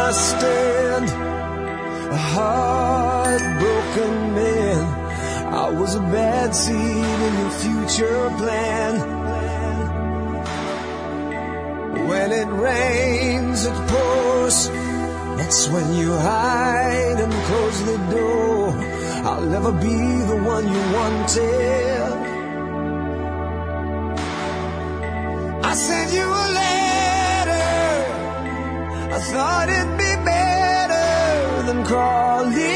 I stand, a heartbroken man. I was a bad seed in your future plan. When it rains, it pours. That's when you hide and close the door. I'll never be the one you wanted. I sent you a letter. I thought it'd be better than crawling